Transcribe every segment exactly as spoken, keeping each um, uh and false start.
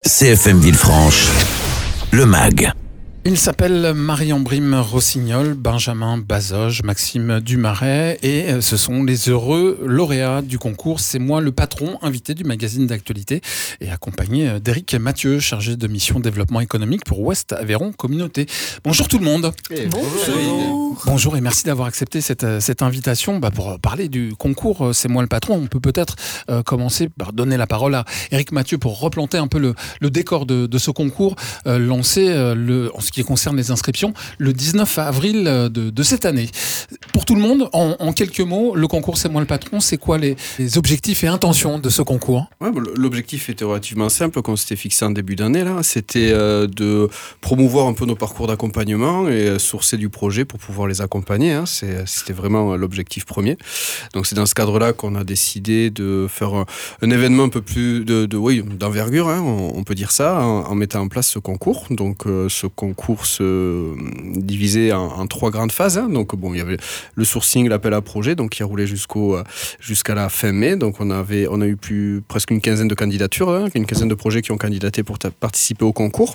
C F M Villefranche, le M A G. Il s'appelle Marie-Ambrime Rossignol, Benjamin Bazoge, Maxime Dumaret et ce sont les heureux lauréats du concours C'est moi le patron, invité du magazine d'actualité et accompagné d'Éric Mathieu, chargé de mission développement économique pour Ouest Aveyron Communauté. Bonjour tout le monde. Et bonjour. Bonjour et merci d'avoir accepté cette, cette invitation bah, pour parler du concours C'est moi le patron. On peut peut-être euh, commencer par donner la parole à Éric Mathieu pour replanter un peu le, le décor de, de ce concours euh, lancé euh, le, en ce qui concerne les inscriptions, le dix-neuf avril de, de cette année. Pour tout le monde, en, en quelques mots, le concours C'est moi le patron, c'est quoi les, les objectifs et intentions de ce concours ? Ouais, bon, l'objectif était relativement simple, qu'on s'était fixé en début d'année, là. C'était euh, de promouvoir un peu nos parcours d'accompagnement et euh, sourcer du projet pour pouvoir les accompagner. Hein. C'est, c'était vraiment l'objectif premier. Donc c'est dans ce cadre-là qu'on a décidé de faire un, un événement un peu plus de, de, oui, d'envergure, hein, on, on peut dire ça, en, en mettant en place ce concours. Donc euh, ce concours se divisé en, en trois grandes phases. Hein. Donc bon, il y avait le sourcing, l'appel à projet, donc qui a roulé jusqu'au jusqu'à la fin mai. Donc on avait on a eu plus presque une quinzaine de candidatures, hein, une quinzaine de projets qui ont candidaté pour ta- participer au concours.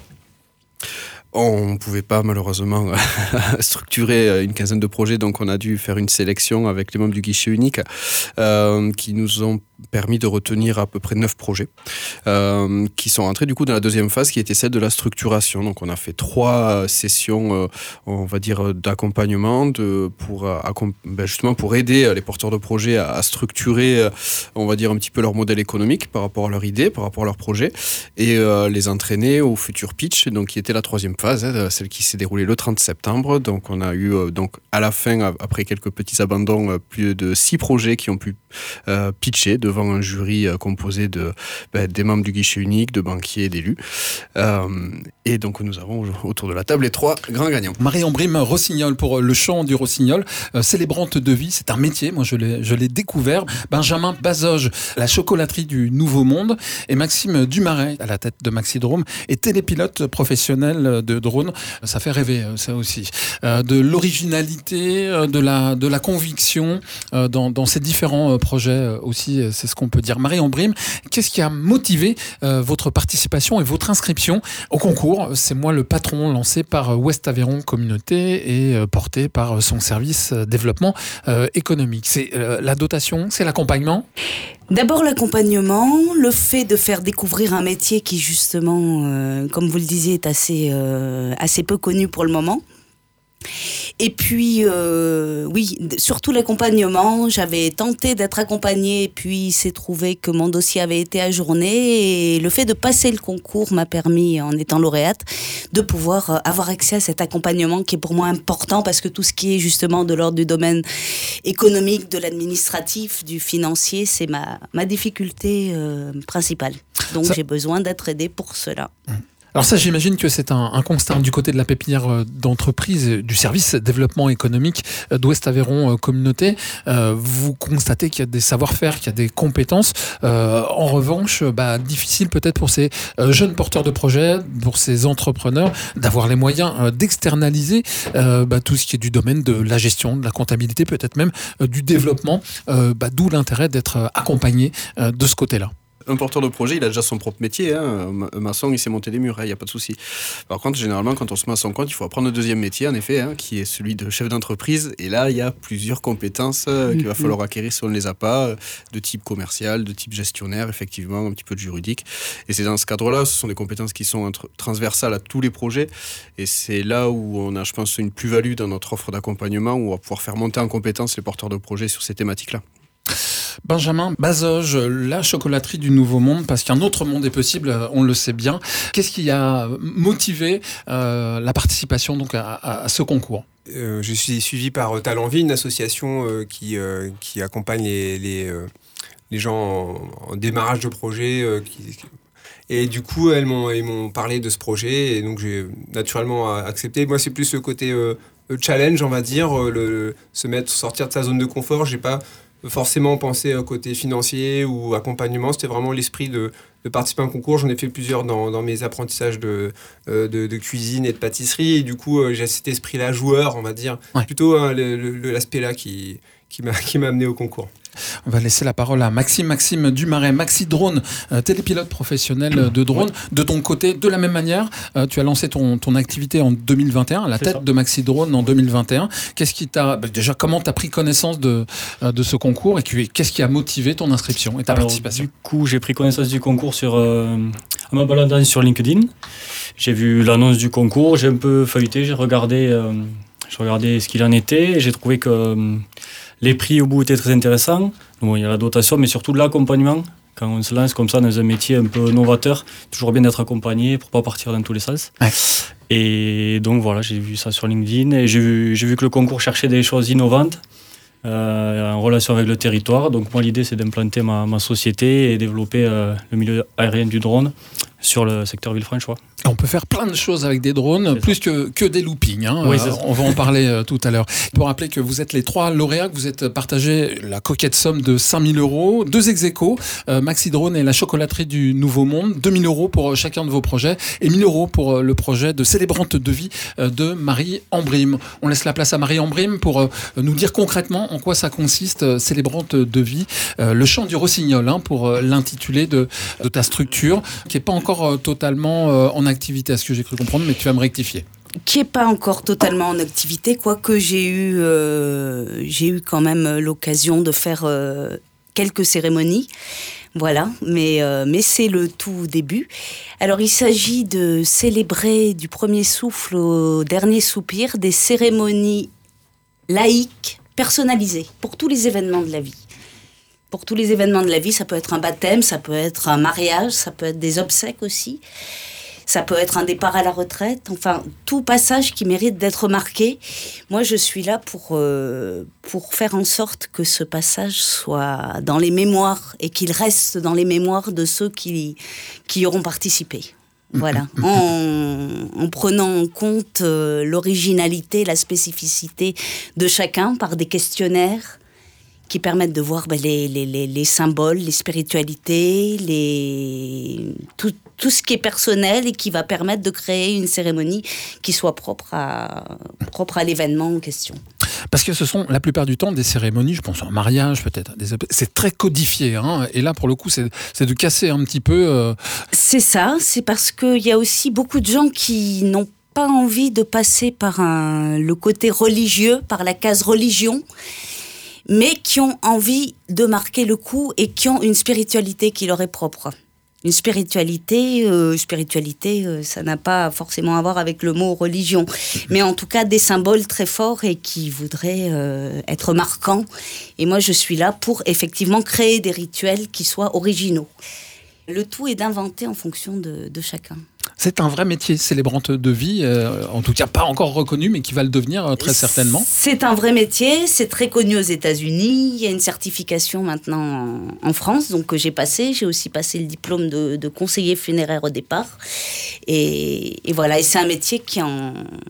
On ne pouvait pas malheureusement structurer une quinzaine de projets, donc on a dû faire une sélection avec les membres du guichet unique euh, qui nous ont permis de retenir à peu près neuf projets euh, qui sont rentrés du coup dans la deuxième phase qui était celle de la structuration. Donc on a fait trois sessions, euh, on va dire, d'accompagnement de, pour, euh, accom- ben justement pour aider les porteurs de projets à, à structurer, euh, on va dire, un petit peu leur modèle économique par rapport à leur idée, par rapport à leur projet et euh, les entraîner au futur pitch, donc qui était la troisième phase, hein, celle qui s'est déroulée le trente septembre. Donc on a eu euh, donc à la fin, après quelques petits abandons, euh, plus de six projets qui ont pu euh, pitcher devant un jury euh, composé de, ben, des membres du guichet unique, de banquiers et d'élus. Euh, et donc nous avons autour de la table les trois grands gagnants. Marie-Ambrime Rossignol pour le chant du Rossignol, euh, célébrante de vie, c'est un métier, moi je l'ai, je l'ai découvert. Benjamin Bazoge, la chocolaterie du Nouveau Monde, et Maxime Dumaret, à la tête de Maxidrome, et télépilote professionnel de drone. Ça fait rêver, ça aussi. Euh, de l'originalité, de la, de la conviction euh, dans, dans ces différents projets aussi, c'est ce qu'on peut dire. Marie-Ambrime, qu'est-ce qui a motivé euh, votre participation et votre inscription au concours C'est moi le patron, lancé par Ouest Aveyron Communauté et euh, porté par son service euh, développement euh, économique. C'est euh, la dotation, c'est l'accompagnement ? D'abord l'accompagnement, le fait de faire découvrir un métier qui justement, euh, comme vous le disiez, est assez, euh, assez peu connu pour le moment. Et puis, euh, oui, surtout l'accompagnement. J'avais tenté d'être accompagnée, puis il s'est trouvé que mon dossier avait été ajourné. Et le fait de passer le concours m'a permis, en étant lauréate, de pouvoir avoir accès à cet accompagnement qui est pour moi important, parce que tout ce qui est justement de l'ordre du domaine économique, de l'administratif, du financier, c'est ma, ma difficulté euh, principale. Donc, Ça... j'ai besoin d'être aidée pour cela. Mmh. Alors ça, j'imagine que c'est un, un constat du côté de la pépinière d'entreprise, du service développement économique d'Ouest Aveyron Communauté. Euh, vous constatez qu'il y a des savoir-faire, qu'il y a des compétences. Euh, en revanche, bah, difficile peut-être pour ces euh, jeunes porteurs de projets, pour ces entrepreneurs, d'avoir les moyens euh, d'externaliser euh, bah, tout ce qui est du domaine de la gestion, de la comptabilité, peut-être même euh, du développement. Euh, bah, d'où l'intérêt d'être accompagné euh, de ce côté-là. Un porteur de projet, il a déjà son propre métier. Hein. Un maçon, il sait monter des murs, il hein, n'y a pas de souci. Par contre, généralement, quand on se met à son compte, il faut apprendre le deuxième métier, en effet, hein, qui est celui de chef d'entreprise. Et là, il y a plusieurs compétences euh, qu'il va falloir acquérir si on ne les a pas, euh, de type commercial, de type gestionnaire, effectivement, un petit peu de juridique. Et c'est dans ce cadre-là, ce sont des compétences qui sont entre, transversales à tous les projets. Et c'est là où on a, je pense, une plus-value dans notre offre d'accompagnement, où on va pouvoir faire monter en compétence les porteurs de projets sur ces thématiques-là. Benjamin Bazoge, la chocolaterie du Nouveau Monde, parce qu'un autre monde est possible, on le sait bien. Qu'est-ce qui a motivé euh, la participation donc, à, à ce concours ? euh, Je suis suivi par Talent Vie, une association euh, qui, euh, qui accompagne les, les, euh, les gens en, en démarrage de projet. Euh, qui, et du coup, elles m'ont, ils m'ont parlé de ce projet, et donc j'ai naturellement accepté. Moi, c'est plus le côté euh, challenge, on va dire, le, se mettre, sortir de sa zone de confort. J'ai pas forcément penser au côté financier ou accompagnement, c'était vraiment l'esprit de, de participer à un concours. J'en ai fait plusieurs dans, dans mes apprentissages de, de, de cuisine et de pâtisserie, et du coup j'ai cet esprit-là joueur, on va dire, ouais. Plutôt hein, le, le, l'aspect là qui, qui m'a, qui m'a amené au concours. On va laisser la parole à Maxime, Maxime Dumaret, Maxi Drone, euh, télépilote professionnel de drone. De ton côté, de la même manière, euh, tu as lancé ton, ton activité en deux mille vingt et un, à la C'est tête ça. de Maxi Drone en deux mille vingt et un. Qu'est-ce qui t'a, bah, déjà, comment tu as pris connaissance de, euh, de ce concours et qu'est-ce qui a motivé ton inscription et ta Alors, participation? Du coup, j'ai pris connaissance du concours sur, euh, à ma baladant sur LinkedIn. J'ai vu l'annonce du concours, j'ai un peu feuilleté, j'ai regardé, euh, j'ai regardé ce qu'il en était et j'ai trouvé que euh, les prix au bout étaient très intéressants. Bon, il y a la dotation, mais surtout de l'accompagnement. Quand on se lance comme ça dans un métier un peu novateur, toujours bien d'être accompagné pour ne pas partir dans tous les sens. Ouais. Et donc voilà, j'ai vu ça sur LinkedIn et j'ai vu, j'ai vu que le concours cherchait des choses innovantes euh, en relation avec le territoire. Donc moi, l'idée, c'est d'implanter ma, ma société et développer euh, le milieu aérien du drone sur le secteur Villefranche. On peut faire plein de choses avec des drones, c'est plus que, que des loopings. Hein. Oui, euh, on va en parler euh, tout à l'heure. Pour rappeler que vous êtes les trois lauréats, que vous êtes partagés la coquette somme de cinq mille euros, deux ex-aequo, euh, Maxi Drone et la chocolaterie du Nouveau Monde, deux mille euros pour chacun de vos projets et mille euros pour le projet de Célébrante de vie de Marie Ambrim. On laisse la place à Marie Ambrim pour euh, nous dire concrètement en quoi ça consiste, euh, Célébrante de vie, euh, le chant du rossignol, hein, pour euh, l'intitulé de, de ta structure, qui n'est pas encore euh, totalement euh, en activité, à ce que j'ai cru comprendre, mais tu vas me rectifier. Qui n'est pas encore totalement en activité, quoique j'ai eu, euh, j'ai eu quand même l'occasion de faire euh, quelques cérémonies. Voilà, mais, euh, mais c'est le tout début. Alors il s'agit de célébrer du premier souffle au dernier soupir des cérémonies laïques personnalisées pour tous les événements de la vie. Pour tous les événements de la vie, ça peut être un baptême, ça peut être un mariage, ça peut être des obsèques aussi. Ça peut être un départ à la retraite, enfin, tout passage qui mérite d'être marqué. Moi, je suis là pour, euh, pour faire en sorte que ce passage soit dans les mémoires et qu'il reste dans les mémoires de ceux qui, qui y auront participé. Voilà, en, en prenant en compte euh, l'originalité, la spécificité de chacun par des questionnaires qui permettent de voir ben, les, les, les, les symboles, les spiritualités, les... tout, tout ce qui est personnel et qui va permettre de créer une cérémonie qui soit propre à, propre à l'événement en question. Parce que ce sont la plupart du temps des cérémonies, je pense à un mariage peut-être, des... c'est très codifié, hein, et là pour le coup c'est, c'est de casser un petit peu... Euh... C'est ça, c'est parce qu'il y a aussi beaucoup de gens qui n'ont pas envie de passer par un, le côté religieux, par la case religion, mais qui ont envie de marquer le coup et qui ont une spiritualité qui leur est propre. Une spiritualité, euh, spiritualité, euh, ça n'a pas forcément à voir avec le mot religion, mais en tout cas des symboles très forts et qui voudraient euh, être marquants. Et moi, je suis là pour effectivement créer des rituels qui soient originaux. Le tout est d'inventer en fonction de, de chacun. C'est un vrai métier, célébrante de vie, euh, en tout cas pas encore reconnu, mais qui va le devenir euh, très certainement. C'est un vrai métier, c'est très connu aux États-Unis. Il y a une certification maintenant en, en France, donc que j'ai passé. J'ai aussi passé le diplôme de, de conseiller funéraire au départ. Et, et voilà, et c'est un métier qui en,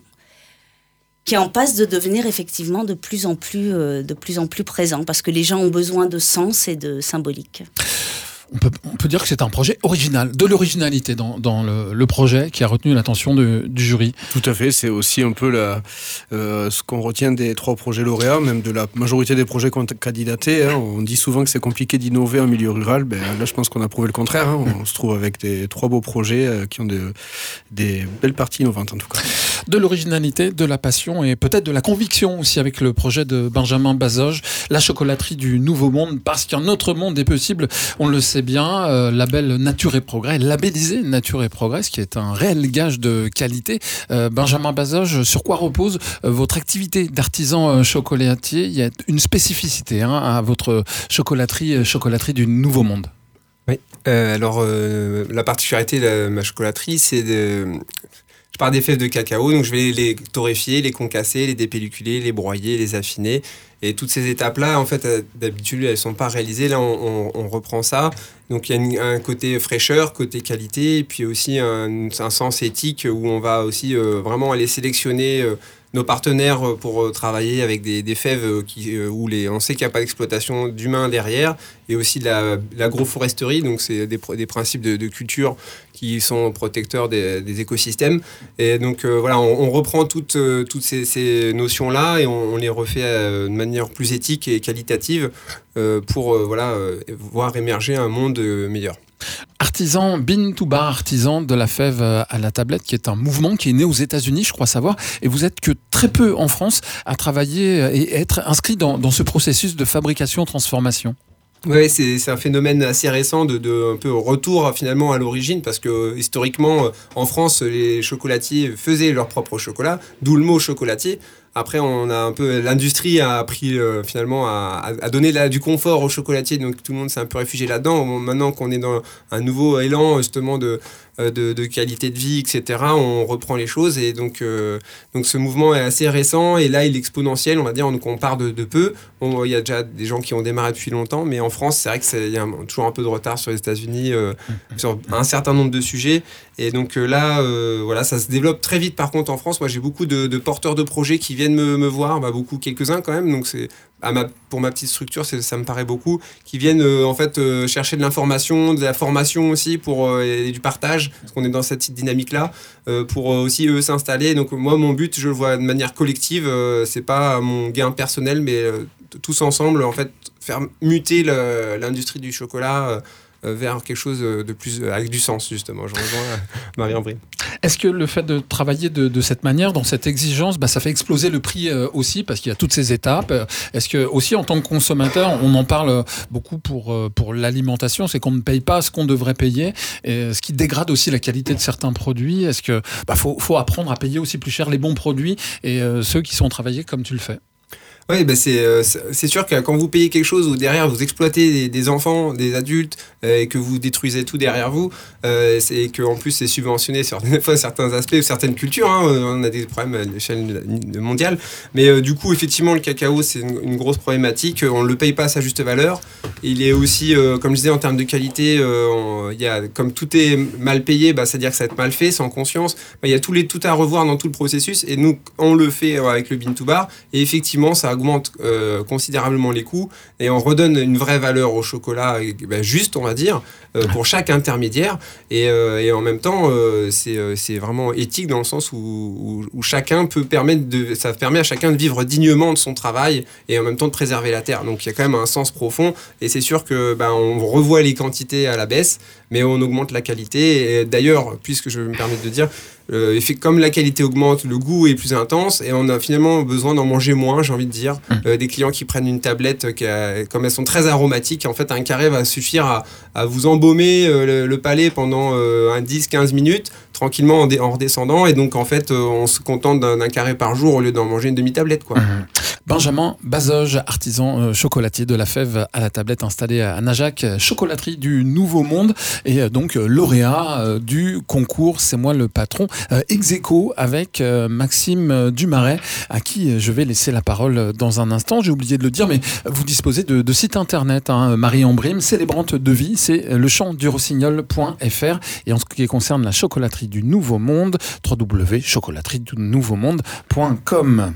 qui en passe de devenir effectivement de plus en plus, euh, de plus en plus présent, parce que les gens ont besoin de sens et de symbolique. On peut, on peut dire que c'est un projet original, de l'originalité dans, dans le, le projet qui a retenu l'attention de, du jury. Tout à fait, c'est aussi un peu la, euh, ce qu'on retient des trois projets lauréats, même de la majorité des projets candidatés. Hein. On dit souvent que c'est compliqué d'innover en milieu rural. Ben, là, je pense qu'on a prouvé le contraire. Hein. On se trouve avec des trois beaux projets euh, qui ont de, des belles parties innovantes en tout cas. De l'originalité, de la passion et peut-être de la conviction aussi avec le projet de Benjamin Bazoge, la chocolaterie du Nouveau Monde, parce qu'un autre monde est possible, on le sait bien, euh, label Nature et Progrès, labellisé Nature et Progrès, ce qui est un réel gage de qualité. Euh, Benjamin Bazoge, sur quoi repose euh, votre activité d'artisan euh, chocolatier? Il y a une spécificité hein, à votre chocolaterie, euh, chocolaterie du Nouveau Monde. Oui, euh, alors euh, la particularité de ma chocolaterie, c'est de... Je pars des fèves de cacao, donc je vais les torréfier, les concasser, les dépelliculer, les broyer, les affiner. Et toutes ces étapes-là, en fait, d'habitude, elles ne sont pas réalisées. Là, on, on, on reprend ça. Donc, il y a une, un côté fraîcheur, côté qualité, et puis aussi un, un sens éthique où on va aussi euh, vraiment aller sélectionner euh, nos partenaires pour travailler avec des, des fèves qui, où les, on sait qu'il n'y a pas d'exploitation d'humains derrière, et aussi de la, de l'agroforesterie, donc c'est des, des principes de, de culture qui sont protecteurs des, des écosystèmes. Et donc euh, voilà, on, on reprend toutes, euh, toutes ces, ces notions-là et on, on les refait euh, de manière plus éthique et qualitative euh, pour euh, voilà, euh, voir émerger un monde euh, meilleur. Artisan, Bean to Bar, artisan de la fève à la tablette, qui est un mouvement qui est né aux États-Unis, je crois savoir, et vous êtes que très peu en France à travailler et être inscrit dans, dans ce processus de fabrication-transformation. Oui, c'est, c'est un phénomène assez récent de, de un peu retour finalement à l'origine, parce que historiquement, en France, les chocolatiers faisaient leur propre chocolat, d'où le mot chocolatier. Après, on a un peu, l'industrie a appris euh, finalement à, à donner là, du confort aux chocolatiers, donc tout le monde s'est un peu réfugié là-dedans. Maintenant qu'on est dans un nouveau élan justement de, de, de qualité de vie, et cetera, on reprend les choses et donc, euh, donc ce mouvement est assez récent et là il est exponentiel, on va dire, donc on part de, de peu. Il y a déjà des gens qui ont démarré depuis longtemps, mais en France, c'est vrai qu'il y a un, toujours un peu de retard sur les États-Unis euh, sur un certain nombre de sujets. Et donc euh, là, euh, voilà, ça se développe très vite. Par contre, en France, moi, j'ai beaucoup de, de porteurs de projets qui viennent me, me voir, bah, beaucoup, quelques-uns quand même. Donc c'est à ma, pour ma petite structure, c'est, ça me paraît beaucoup, qui viennent euh, en fait euh, chercher de l'information, de la formation aussi pour euh, et du partage, parce qu'on est dans cette dynamique-là, euh, pour euh, aussi eux s'installer. Donc moi, mon but, je le vois de manière collective. Euh, c'est pas mon gain personnel, mais euh, tous ensemble, en fait, faire muter le, l'industrie du chocolat. Euh, vers quelque chose de plus avec du sens, justement. Je rejoins Marie-Ambry. Est-ce que le fait de travailler de, de cette manière, dans cette exigence, bah, ça fait exploser le prix euh, aussi, parce qu'il y a toutes ces étapes. Est-ce que aussi en tant que consommateur, on en parle beaucoup pour, euh, pour l'alimentation, c'est qu'on ne paye pas ce qu'on devrait payer, et ce qui dégrade aussi la qualité de certains produits. Est-ce que bah, faut, faut apprendre à payer aussi plus cher les bons produits et euh, ceux qui sont travaillés comme tu le fais? Oui, bah c'est, euh, c'est sûr que quand vous payez quelque chose où derrière vous exploitez des, des enfants, des adultes euh, et que vous détruisez tout derrière vous, euh, c'est que en plus c'est subventionné sur des fois certains aspects ou certaines cultures. Hein, on a des problèmes à l'échelle mondiale, mais euh, du coup effectivement le cacao c'est une, une grosse problématique. On ne le paye pas à sa juste valeur. Il est aussi, euh, comme je disais, en termes de qualité, euh, il y a comme tout est mal payé, bah, c'est-à-dire que ça va être mal fait, sans conscience. Bah, il y a tout les tout à revoir dans tout le processus et nous on le fait euh, avec le Bean to Bar et effectivement ça augmente euh, considérablement les coûts et on redonne une vraie valeur au chocolat ben, juste, on va dire, euh, pour chaque intermédiaire et, euh, et en même temps euh, c'est, euh, c'est vraiment éthique dans le sens où, où, où chacun peut permettre de, ça permet à chacun de vivre dignement de son travail et en même temps de préserver la terre. Donc il y a quand même un sens profond et c'est sûr que ben, on revoit les quantités à la baisse mais on augmente la qualité et d'ailleurs, puisque je me permets de dire Euh, comme la qualité augmente, le goût est plus intense et on a finalement besoin d'en manger moins, j'ai envie de dire. Euh, des clients qui prennent une tablette, qui a, comme elles sont très aromatiques, en fait un carré va suffire à, à vous embaumer euh, le, le palais pendant euh, un dix à quinze minutes, tranquillement en, dé, en redescendant et donc en fait euh, on se contente d'un, d'un carré par jour au lieu d'en manger une demi-tablette, quoi. Mmh. Benjamin Bazoge, artisan euh, chocolatier de la fève à la tablette installé à Najac, chocolaterie du Nouveau Monde et euh, donc euh, lauréat euh, du concours C'est moi le patron, euh, ex aequo avec euh, Maxime Dumaret à qui euh, je vais laisser la parole dans un instant. J'ai oublié de le dire, mais vous disposez de, de site internet, hein, Marie-Ambry, célébrante de vie, c'est le champ du rossignol point f r et en ce qui concerne la chocolaterie du Nouveau Monde, w w w point chocolaterie du nouveau monde point com.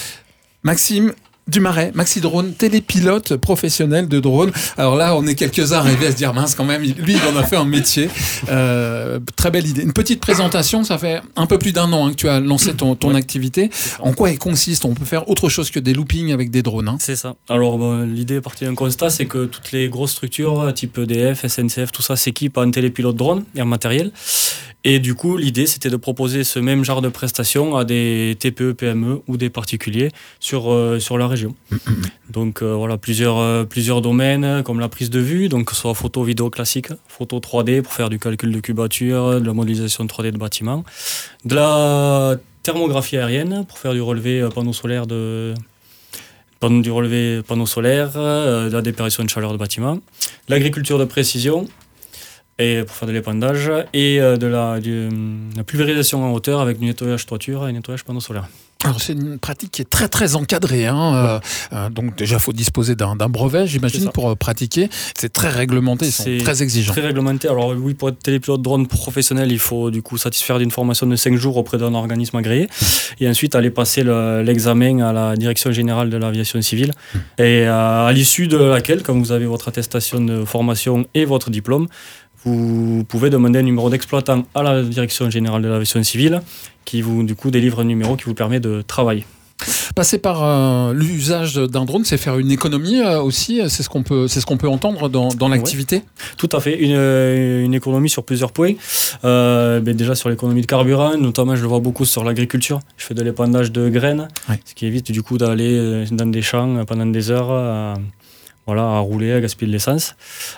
Maxime Dumaret, Maxi Drone, télépilote professionnel de drone. Alors là, on est quelques-uns arrivés à se dire, mince quand même, lui, il en a fait un métier. Euh, très belle idée. Une petite présentation, ça fait un peu plus d'un an hein, que tu as lancé ton, ton ouais. activité. En quoi elle consiste? On peut faire autre chose que des loopings avec des drones. Hein. C'est ça. Alors, bon, l'idée est partie d'un constat, c'est que toutes les grosses structures, type E D F, S N C F, tout ça, s'équipent en télépilote drone et en matériel. Et du coup, l'idée, c'était de proposer ce même genre de prestations à des T P E, P M E ou des particuliers sur, euh, sur la région. Donc euh, voilà, plusieurs, euh, plusieurs domaines comme la prise de vue, donc que ce soit photo, vidéo classique, photo trois D pour faire du calcul de cubature, de la modélisation trois D de bâtiments, de la thermographie aérienne pour faire du relevé panneau solaire de... du relevé panneaux solaires, euh, de la dépérition de chaleur de bâtiments, l'agriculture de précision, et pour faire de l'épandage, et euh, de la, du, la pulvérisation en hauteur avec du nettoyage toiture et nettoyage panneaux solaires. Alors c'est une pratique qui est très très encadrée, hein. euh, euh, donc déjà il faut disposer d'un, d'un brevet, j'imagine, pour euh, pratiquer. C'est très réglementé, ils sont c'est très exigeants. Très réglementé. Alors oui, pour être télépilote drone professionnel, il faut du coup satisfaire d'une formation de cinq jours auprès d'un organisme agréé, et ensuite aller passer le, l'examen à la direction générale de l'aviation civile, et euh, à l'issue de laquelle, quand vous avez votre attestation de formation et votre diplôme, vous pouvez demander un numéro d'exploitant à la Direction Générale de l'Aviation Civile qui vous, du coup, délivre un numéro qui vous permet de travailler. Passer par euh, l'usage d'un drone, c'est faire une économie euh, aussi, c'est ce qu'on peut, c'est ce qu'on peut entendre dans, dans l'activité. Ouais, tout à fait, une, une économie sur plusieurs points. Euh, ben déjà sur l'économie de carburant, notamment je le vois beaucoup sur l'agriculture. Je fais de l'épandage de graines, ouais. Ce qui évite du coup d'aller dans des champs pendant des heures à, voilà, à rouler, à gaspiller de l'essence.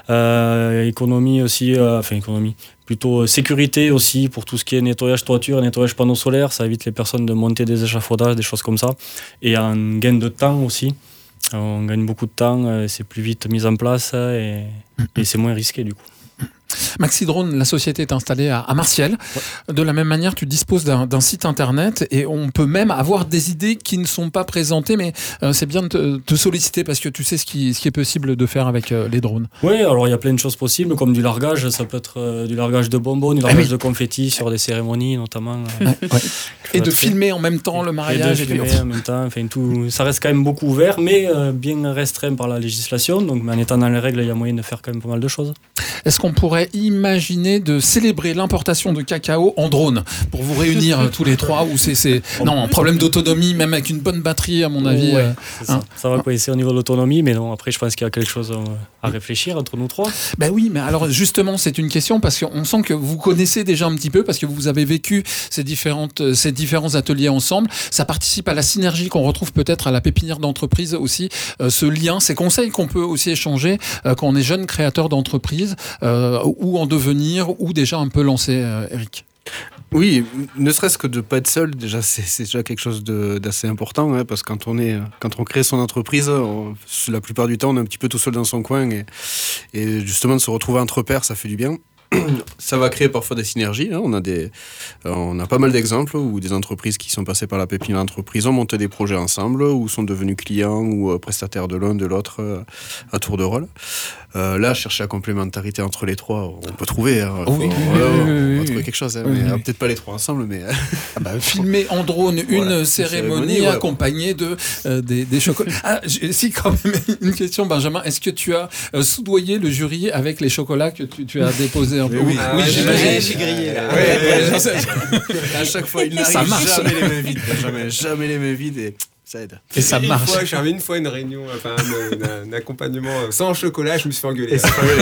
Euh, économie aussi, euh, enfin économie. Plutôt sécurité aussi pour tout ce qui est nettoyage toiture, nettoyage panneaux solaires, ça évite les personnes de monter des échafaudages, des choses comme ça. Et un gain de temps aussi, on gagne beaucoup de temps, c'est plus vite mis en place et, et c'est moins risqué du coup. Maxidrone, la société est installée à, à Martiel. Ouais. De la même manière, tu disposes d'un, d'un site internet et on peut même avoir des idées qui ne sont pas présentées, mais euh, c'est bien de te, te solliciter parce que tu sais ce qui, ce qui est possible de faire avec euh, les drones. Oui, alors il y a plein de choses possibles, comme du largage, ça peut être euh, du largage de bonbons, du largage ah oui. de confettis sur des cérémonies notamment. Euh, ouais. Ouais. Et de filmer en même temps le mariage. Et de filmer en même temps, enfin, tout, ça reste quand même beaucoup ouvert, mais euh, bien restreint par la législation, donc en étant dans les règles, il y a moyen de faire quand même pas mal de choses. Est-ce qu'on pourrait imaginer de célébrer l'importation de cacao en drone pour vous réunir tous les trois ou c'est, c'est... Non, un problème d'autonomie, même avec une bonne batterie à mon avis. Ouais, euh... ça. Hein ça va coincer au niveau de l'autonomie, mais non, après je pense qu'il y a quelque chose à réfléchir entre nous trois. Ben oui, mais alors justement c'est une question parce qu'on sent que vous connaissez déjà un petit peu parce que vous avez vécu ces, différentes, ces différents ateliers ensemble. Ça participe à la synergie qu'on retrouve peut-être à la pépinière d'entreprise aussi, euh, ce lien, ces conseils qu'on peut aussi échanger euh, quand on est jeune créateur d'entreprise euh, ou en devenir ou déjà un peu lancé, euh, Eric. Oui, ne serait-ce que de ne pas être seul, déjà, c'est, c'est déjà quelque chose de, d'assez important, hein, parce que quand on, est, quand on crée son entreprise, on, la plupart du temps, on est un petit peu tout seul dans son coin, et, et justement, de se retrouver entre pairs, ça fait du bien. Ça va créer parfois des synergies. Hein. On a des, on a pas mal d'exemples où des entreprises qui sont passées par la pépinière d'entreprise ont monté des projets ensemble, ou sont devenus clients ou prestataires de l'un de l'autre euh, à tour de rôle. Euh, là, chercher la complémentarité entre les trois, on peut trouver. Hein. Oh, oui, Faut, oui, ouais, oui, on, oui, on va oui, trouver oui. quelque chose. Hein, oui, mais oui. peut-être pas les trois ensemble, mais ah bah, filmer en drone une voilà, cérémonie, cérémonie accompagnée de euh, des, des chocolats. Ah, si quand même une question, Benjamin, est-ce que tu as euh, soudoyé le jury avec les chocolats que tu, tu as déposés un peu? Oui, ah, oui, ouais, j'imagine. j'ai grillé là. Ouais, ouais, ouais, à chaque fois, il n'arrive Ça marche. jamais les mains vides. Jamais, jamais les mains vides et ça aide. Et ça une marche. Fois, j'avais une fois une réunion, enfin un, un, un accompagnement sans chocolat, je me suis fait engueuler.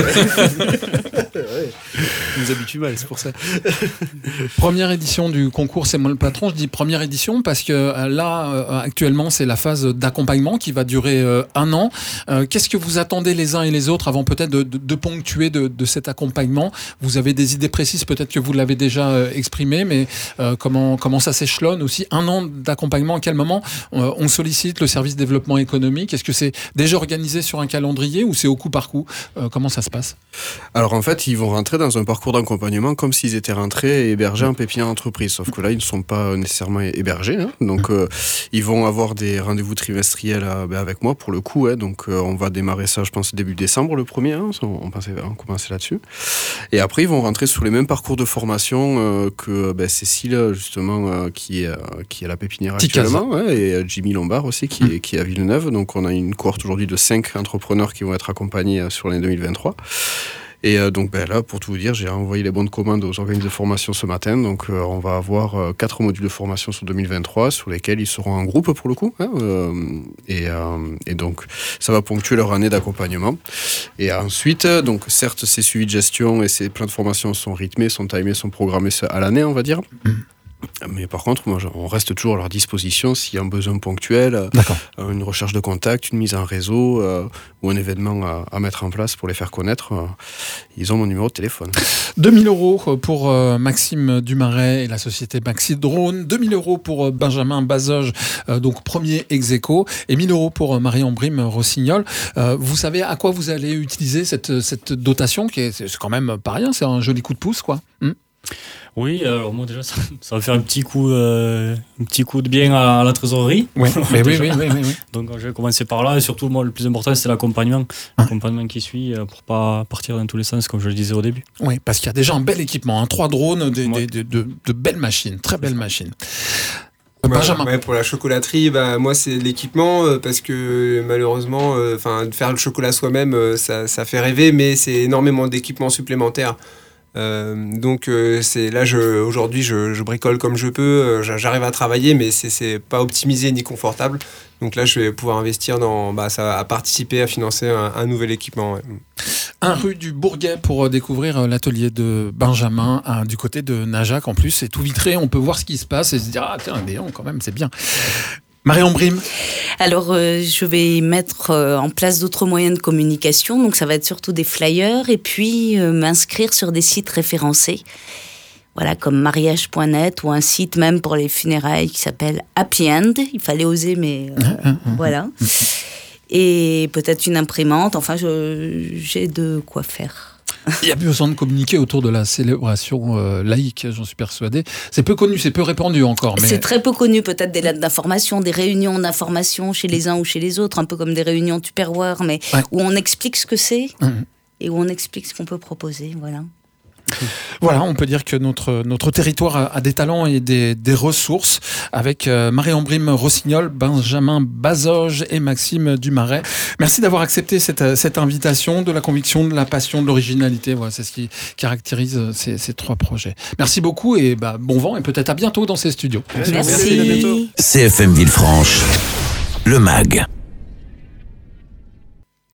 Ouais. On nous habitue mal, c'est pour ça. Première édition du concours C'est moi le patron. Je dis première édition parce que euh, là, euh, actuellement, c'est la phase d'accompagnement qui va durer euh, un an. Euh, qu'est-ce que vous attendez les uns et les autres avant peut-être de, de, de ponctuer de, de cet accompagnement? Vous avez des idées précises, peut-être que vous l'avez déjà euh, exprimé, mais euh, comment, comment ça s'échelonne aussi? Un an d'accompagnement, à quel moment euh, on sollicite le service développement économique? Est-ce que c'est déjà organisé sur un calendrier ou c'est au coup par coup? euh, Comment ça se passe? Alors en fait, ils vont rentrer dans un parcours d'accompagnement comme s'ils étaient rentrés et hébergés en pépinière d'entreprise. Sauf que là, ils ne sont pas nécessairement hébergés. Hein. Donc euh, ils vont avoir des rendez-vous trimestriels à, ben, avec moi pour le coup. Hein. Donc euh, on va démarrer ça, je pense, début décembre le premier. Hein. On, pensait, on commençait là-dessus. Et après, ils vont rentrer sur les mêmes parcours de formation euh, que ben, Cécile, justement, euh, qui, est, euh, qui est à la pépinière actuellement. Hein, et euh, Jimmy Lombard aussi, qui, mmh. est, qui est à Villeneuve. Donc on a une cohorte aujourd'hui de cinq entrepreneurs qui vont être accompagnés euh, sur l'année deux mille vingt-trois. Et euh, donc ben là, pour tout vous dire, j'ai envoyé les bons de commande aux organismes de formation ce matin. Donc euh, on va avoir euh, quatre modules de formation sur deux mille vingt-trois sur lesquels ils seront en groupe pour le coup. Hein, euh, et, euh, et donc ça va ponctuer leur année d'accompagnement. Et ensuite, donc certes, ces suivis de gestion et ces plans de formation sont rythmés, sont timés, sont programmés à l'année, on va dire. Mmh. Mais par contre, moi, on reste toujours à leur disposition s'il y a un besoin ponctuel, euh, une recherche de contact, une mise en réseau euh, ou un événement à, à mettre en place pour les faire connaître. Euh, ils ont mon numéro de téléphone. deux mille euros pour euh, Maxime Dumaret et la société Maxidrone, deux mille euros pour euh, Benjamin Bazoge, euh, donc premier ex-aequo, et mille euros pour euh, Marion Brime-Rossignol. Euh, vous savez à quoi vous allez utiliser cette, cette dotation qui est, c'est quand même pas rien, c'est un joli coup de pouce, quoi. Hum Oui, alors moi déjà, ça, ça va faire un petit coup, euh, un petit coup de bien à, à la trésorerie. Ouais, mais oui, oui, oui, oui, oui. Donc je vais commencer par là, et surtout, moi, le plus important, c'est l'accompagnement. L'accompagnement qui suit pour ne pas partir dans tous les sens, comme je le disais au début. Oui, parce qu'il y a déjà un bel équipement, hein, trois drones, des, ouais. des, de, de, de belles machines, très belles machines. Benjamin. Ouais, pour la chocolaterie, bah, moi c'est l'équipement euh, parce que malheureusement, enfin euh, faire le chocolat soi-même, euh, ça, ça fait rêver, mais c'est énormément d'équipements supplémentaires. Euh, donc euh, c'est là, je, aujourd'hui, je, je bricole comme je peux, euh, j'arrive à travailler, mais c'est, c'est pas optimisé ni confortable. Donc là, je vais pouvoir investir dans, bah, ça, à participer à financer un, un nouvel équipement. Ouais. Un rue du Bourguet pour découvrir l'atelier de Benjamin, un, du côté de Najac. En plus, c'est tout vitré, on peut voir ce qui se passe et se dire ah tiens, Léon, quand même, c'est bien. Marion Brime. Alors, euh, je vais mettre euh, en place d'autres moyens de communication. Donc, ça va être surtout des flyers et puis euh, m'inscrire sur des sites référencés. Voilà, comme mariage point net ou un site même pour les funérailles qui s'appelle Happy End. Il fallait oser, mais euh, voilà. Et peut-être une imprimante. Enfin, je, j'ai de quoi faire. Il y a besoin de communiquer autour de la célébration euh, laïque, j'en suis persuadé. C'est peu connu, c'est peu répandu encore. Mais... C'est très peu connu, peut-être des lettres d'information, des réunions d'information chez les uns ou chez les autres, un peu comme des réunions Tupperware, mais ouais. Où on explique ce que c'est mmh. et où on explique ce qu'on peut proposer, voilà. Voilà, on peut dire que notre, notre territoire a, a des talents et des, des ressources avec euh, Marion Brime Rossignol, Benjamin Bazoge et Maxime Dumaret. Merci d'avoir accepté cette, cette invitation, de la conviction, de la passion, de l'originalité. Voilà, c'est ce qui caractérise ces, ces trois projets. Merci beaucoup et bah, bon vent et peut-être à bientôt dans ces studios. Merci. Merci. C F M Villefranche, le M A G.